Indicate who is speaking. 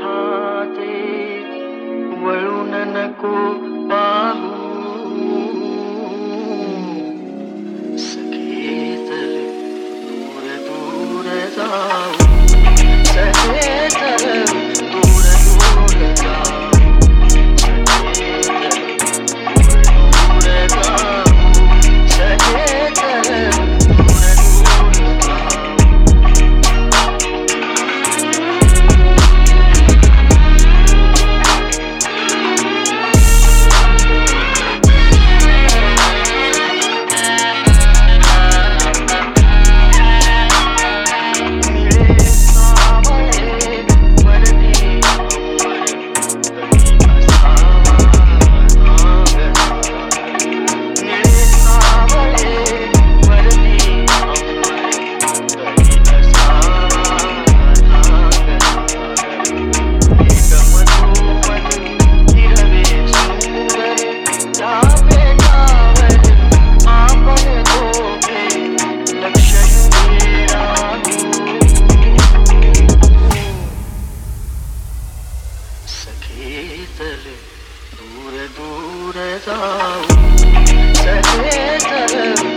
Speaker 1: हाते वळून नको पाहू सखे चल दूर दूर जाऊ सखे चल दूर दूर जाऊ सखे चल दूर दूर जाऊ सखे चल दूर दूर जाऊ सखे चल दूर दूर जाऊ सखे चल